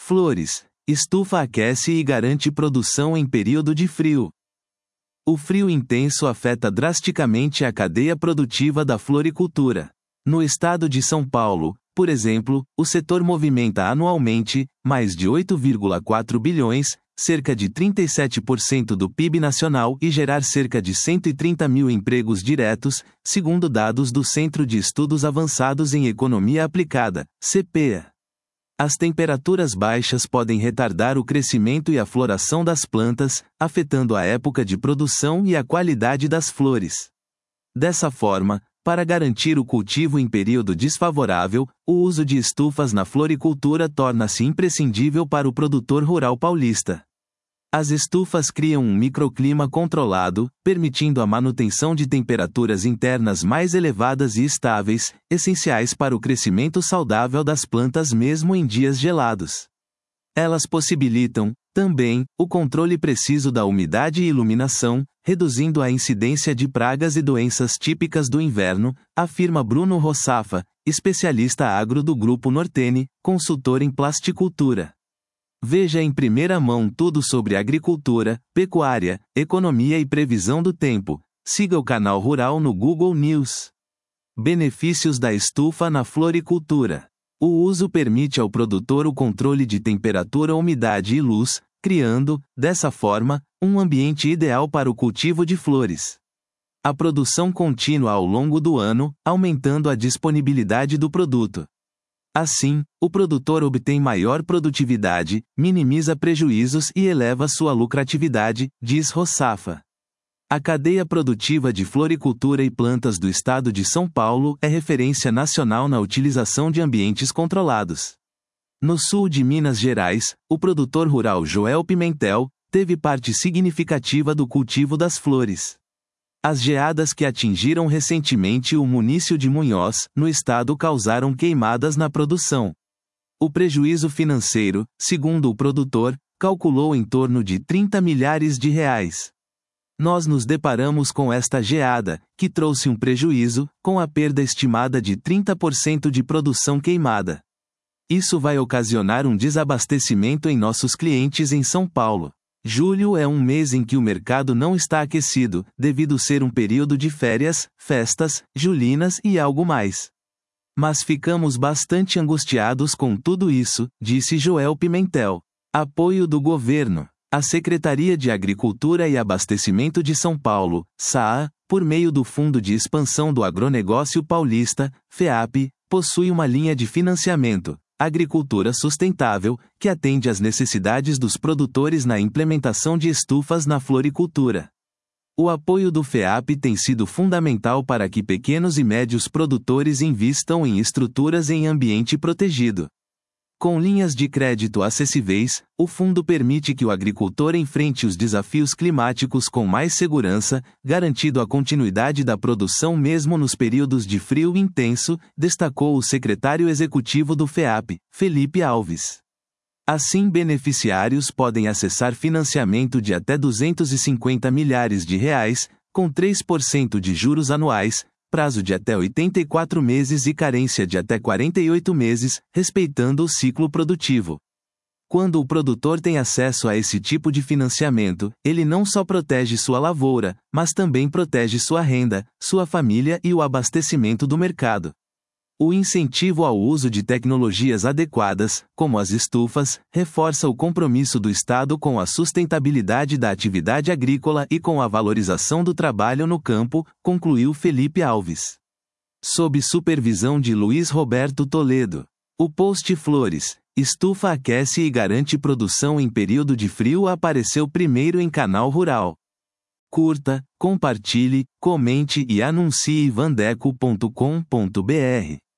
Flores. Estufa aquece e garante produção em período de frio. O frio intenso afeta drasticamente a cadeia produtiva da floricultura. No estado de São Paulo, por exemplo, o setor movimenta anualmente mais de 8,4 bilhões, cerca de 37% do PIB nacional e gerar cerca de 130 mil empregos diretos, segundo dados do Centro de Estudos Avançados em Economia Aplicada, CPEA. As temperaturas baixas podem retardar o crescimento e a floração das plantas, afetando a época de produção e a qualidade das flores. Dessa forma, para garantir o cultivo em período desfavorável, o uso de estufas na floricultura torna-se imprescindível para o produtor rural paulista. As estufas criam um microclima controlado, permitindo a manutenção de temperaturas internas mais elevadas e estáveis, essenciais para o crescimento saudável das plantas mesmo em dias gelados. Elas possibilitam, também, o controle preciso da umidade e iluminação, reduzindo a incidência de pragas e doenças típicas do inverno, afirma Bruno Rossafa, especialista agro do Grupo Nortene, consultor em plasticultura. Veja em primeira mão tudo sobre agricultura, pecuária, economia e previsão do tempo. Siga o canal Rural no Google News. Benefícios da estufa na floricultura. O uso permite ao produtor o controle de temperatura, umidade e luz, criando, dessa forma, um ambiente ideal para o cultivo de flores. A produção contínua ao longo do ano, aumentando a disponibilidade do produto. Assim, o produtor obtém maior produtividade, minimiza prejuízos e eleva sua lucratividade, diz Rossafa. A cadeia produtiva de floricultura e plantas do estado de São Paulo é referência nacional na utilização de ambientes controlados. No sul de Minas Gerais, o produtor rural Joel Pimentel teve parte significativa do cultivo das flores. As geadas que atingiram recentemente o munícipe de Munhoz, no estado, causaram queimadas na produção. O prejuízo financeiro, segundo o produtor, calculou em torno de 30 milhares de reais. Nós nos deparamos com esta geada, que trouxe um prejuízo, com a perda estimada de 30% de produção queimada. Isso vai ocasionar um desabastecimento em nossos clientes em São Paulo. Julho é um mês em que o mercado não está aquecido, devido ser um período de férias, festas, julinas e algo mais. Mas ficamos bastante angustiados com tudo isso, disse Joel Pimentel. Apoio do governo. A Secretaria de Agricultura e Abastecimento de São Paulo, SAA, por meio do Fundo de Expansão do Agronegócio Paulista, FEAP, possui uma linha de financiamento, Agricultura Sustentável, que atende às necessidades dos produtores na implementação de estufas na floricultura. O apoio do FEAP tem sido fundamental para que pequenos e médios produtores invistam em estruturas em ambiente protegido. Com linhas de crédito acessíveis, o fundo permite que o agricultor enfrente os desafios climáticos com mais segurança, garantindo a continuidade da produção mesmo nos períodos de frio intenso, destacou o secretário executivo do FEAP, Felipe Alves. Assim, beneficiários podem acessar financiamento de até 250 milhares de reais, com 3% de juros anuais, prazo de até 84 meses e carência de até 48 meses, respeitando o ciclo produtivo. Quando o produtor tem acesso a esse tipo de financiamento, ele não só protege sua lavoura, mas também protege sua renda, sua família e o abastecimento do mercado. O incentivo ao uso de tecnologias adequadas, como as estufas, reforça o compromisso do Estado com a sustentabilidade da atividade agrícola e com a valorização do trabalho no campo, concluiu Felipe Alves. Sob supervisão de Luiz Roberto Toledo. O post Flores, estufa aquece e garante produção em período de frio apareceu primeiro em Canal Rural. Curta, compartilhe, comente e anuncie vandeco.com.br.